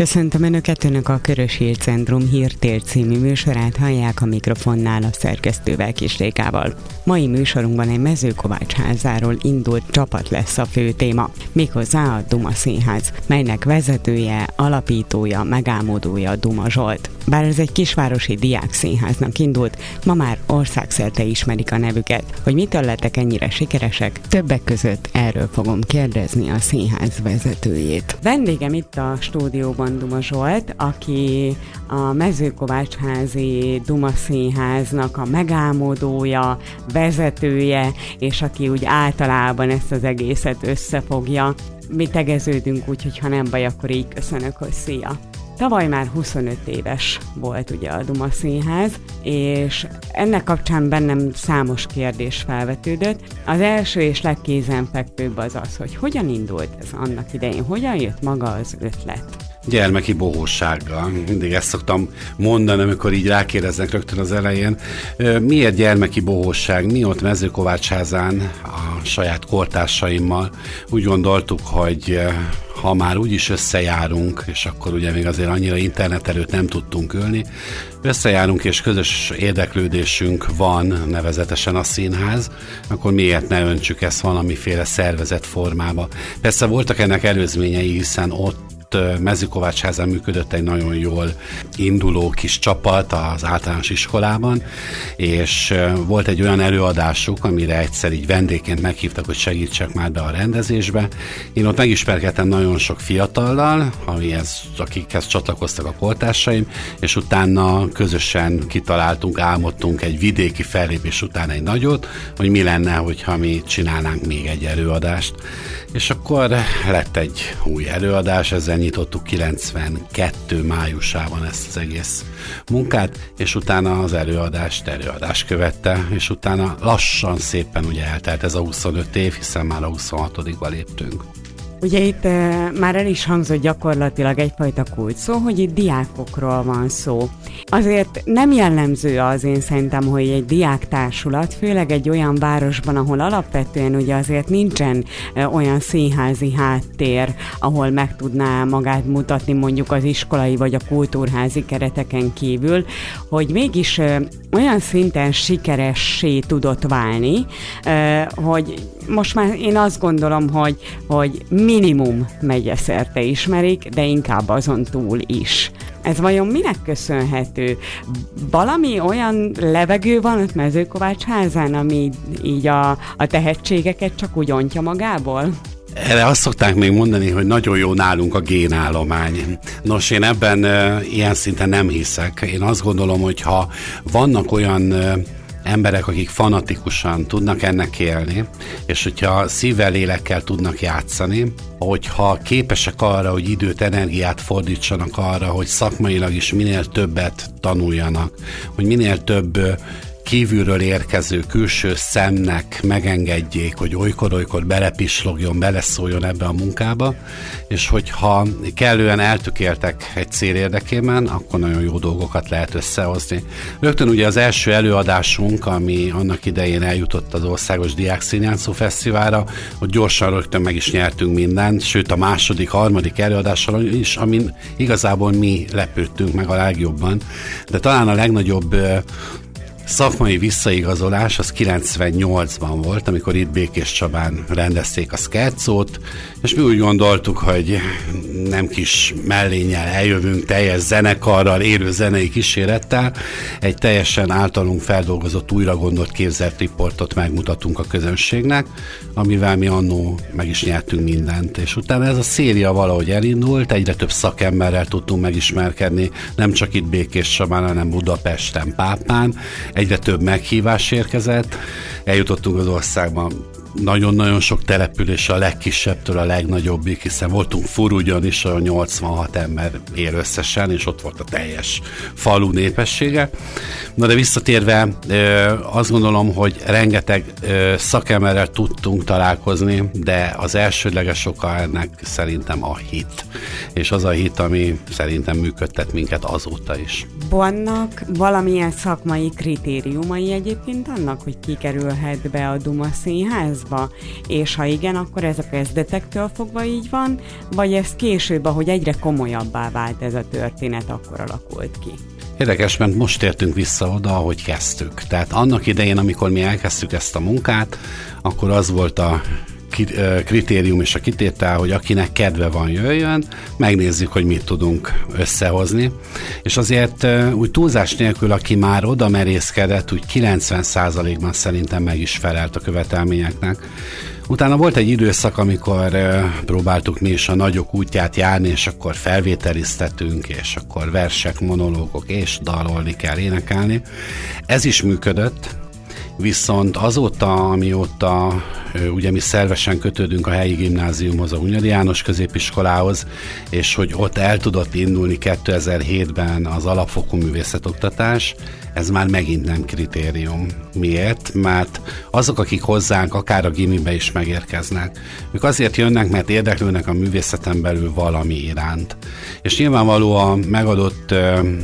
Köszöntöm Önöket, Önök a Körös Hír Centrum Hírtér című műsorát hallják, a mikrofonnál a szerkesztővel, Kisrékával. Mai műsorunkban egy Mezőkovácsházáról indult csapat lesz a fő téma, méghozzá a Duma Színház, melynek vezetője, alapítója, megálmodója Duma Zsolt. Bár ez egy kisvárosi diákszínháznak indult, ma már országszerte ismerik a nevüket. Hogy mitől lettek ennyire sikeresek? Többek között erről fogom kérdezni a színház vezetőjét. Vendégem itt a stúdióban Duma Zsolt, aki a Mezőkovácsházi Duma Színháznak a megálmodója, vezetője, és aki úgy általában ezt az egészet összefogja. Mi tegeződünk úgy, hogy ha nem baj, akkor így köszönök, hogy szia! Tavaly már 25 éves volt ugye a Duma Színház, és ennek kapcsán bennem számos kérdés felvetődött. Az első és legkézenfekvőbb az az, hogy hogyan indult ez annak idején, hogyan jött maga az ötlet? Gyermeki bohósággal. Mindig ezt szoktam mondani, amikor így rákérdeznek rögtön az elején. Miért gyermeki bohóság? Mi ott Mezőkovácsházán a saját kortársaimmal úgy gondoltuk, hogy ha már úgyis összejárunk, és akkor ugye még azért annyira internet előtt nem tudtunk ülni, összejárunk és közös érdeklődésünk van, nevezetesen a színház, akkor miért ne öntsük ezt valamiféle szervezett formába. Persze voltak ennek előzményei, hiszen ott Mezőkovácsházán működött egy nagyon jól induló kis csapat az általános iskolában, és volt egy olyan előadásuk, amire egyszer így vendégként meghívtak, hogy segítsek már be a rendezésbe. Én ott megismerkedtem nagyon sok fiatallal, akikhez csatlakoztak a kortársaim, és utána közösen kitaláltunk, álmodtunk egy vidéki fellépés után egy nagyot, hogy mi lenne, hogyha mi csinálnánk még egy előadást. És akkor lett egy új előadás, ezzel nyitottuk 92 májusában ezt az egész munkát, és utána az előadás követte, és utána lassan szépen ugye eltelt ez a 25 év, hiszen már a 26-ba léptünk. Ugye itt már el is hangzott gyakorlatilag egyfajta kulcs szó, hogy itt diákokról van szó. Azért nem jellemző az, én szerintem, hogy egy diáktársulat, főleg egy olyan városban, ahol alapvetően ugye azért nincsen olyan színházi háttér, ahol meg tudná magát mutatni mondjuk az iskolai vagy a kultúrházi kereteken kívül, hogy mégis olyan szinten sikeressé tudott válni, hogy most már én azt gondolom, hogy minimum megyeszerte ismerik, de inkább azon túl is. Ez vajon minek köszönhető? Valami olyan levegő van ott Mezőkovácsházán, ami így a tehetségeket csak úgy ontja magából? Erre azt szokták még mondani, hogy nagyon jó nálunk a génállomány. Nos, én ebben ilyen szinten nem hiszek. Én azt gondolom, hogy ha vannak olyan emberek, akik fanatikusan tudnak ennek élni, és hogyha szívvel, lélekkel tudnak játszani, hogyha képesek arra, hogy időt, energiát fordítsanak arra, hogy szakmailag is minél többet tanuljanak, hogy minél több kívülről érkező külső szemnek megengedjék, hogy olykor-olykor belepislogjon, beleszóljon ebbe a munkába, és hogyha kellően eltökéltek egy cél érdekében, akkor nagyon jó dolgokat lehet összehozni. Rögtön ugye az első előadásunk, ami annak idején eljutott az Országos Diákszínjátszó Fesztiválra, hogy gyorsan rögtön meg is nyertünk mindent, sőt a második, harmadik előadással is, amin igazából mi lepődtünk meg a legjobban, de talán a legnagyobb szakmai visszaigazolás az 98-ban volt, amikor itt Békés Csabán rendezték a Scherzo-t, és mi úgy gondoltuk, hogy nem kis mellénnyel eljövünk teljes zenekarral, élő zenei kísérettel, egy teljesen általunk feldolgozott, újra gondolt képzelt riportot megmutatunk a közönségnek, amivel mi annó meg is nyertünk mindent, és utána ez a széria valahogy elindult, egyre több szakemberrel tudtunk megismerkedni, nem csak itt Békés Csabán, hanem Budapesten, Pápán, egyre több meghívás érkezett, eljutottunk az országban nagyon-nagyon sok település, a legkisebbtől a legnagyobbig, hiszen voltunk Furugyon is, a 86 ember él összesen, és ott volt a teljes falu népessége. Na de visszatérve, azt gondolom, hogy rengeteg szakemberrel tudtunk találkozni, de az elsődleges oka ennek szerintem a hit. És az a hit, ami szerintem működtet minket azóta is. Vannak valamilyen szakmai kritériumai egyébként annak, hogy ki kerülhet be a Duma Színházba? színházba, és ha igen, akkor ez a kezdetektől fogva így van, vagy ez később, ahogy egyre komolyabbá vált ez a történet, akkor alakult ki? Érdekes, mert most tértünk vissza oda, ahogy kezdtük. Tehát annak idején, amikor mi elkezdtük ezt a munkát, akkor az volt a kritérium és a kitétel, hogy akinek kedve van, jöjjön, megnézzük, hogy mit tudunk összehozni. És azért úgy túlzás nélkül, aki már oda merészkedett, úgy 90%-ban szerintem meg is felelt a követelményeknek. Utána volt egy időszak, amikor próbáltuk mi is a nagyok útját járni, és akkor felvételiztetünk, és akkor versek, monológok, és dalolni kell, énekelni. Ez is működött, viszont azóta, amióta ugye mi szervesen kötődünk a helyi gimnáziumhoz, a Hunyadi János középiskolához, és hogy ott el tudott indulni 2007-ben az alapfokú művészetoktatás, ez már megint nem kritérium. Miért? Mert azok, akik hozzánk akár a gimibe is megérkeznek, ők azért jönnek, mert érdeklődnek a művészeten belül valami iránt. És nyilvánvalóan megadott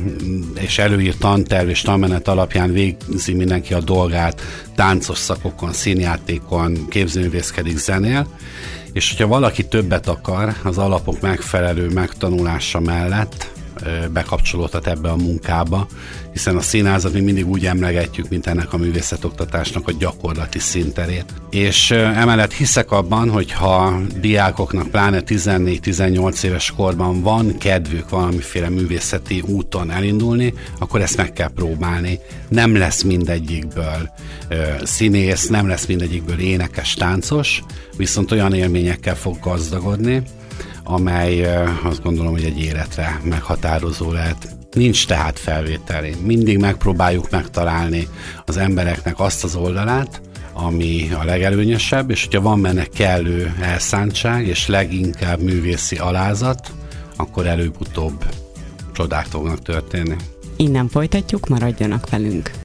és előírt tanterv és tanmenet alapján végzi mindenki a dolgát, táncos szakokon, színjátékon, képzőművészkedik, zenél, és hogyha valaki többet akar az alapok megfelelő megtanulása mellett, bekapcsolódhat ebbe a munkába, hiszen a színházat mi mindig úgy emlegetjük, mint ennek a művészetoktatásnak a gyakorlati színterét. És emellett hiszek abban, hogy ha diákoknak pláne 14-18 éves korban van kedvük valamiféle művészeti úton elindulni, akkor ezt meg kell próbálni. Nem lesz mindegyikből színész, nem lesz mindegyikből énekes, táncos, viszont olyan élményekkel fog gazdagodni, amely azt gondolom, hogy egy életre meghatározó lehet. Nincs tehát felvételi. Mindig megpróbáljuk megtalálni az embereknek azt az oldalát, ami a legelőnyösebb, és hogyha van benne kellő elszántság, és leginkább művészi alázat, akkor előbb-utóbb csodák fognak történni. Innen folytatjuk, maradjanak velünk.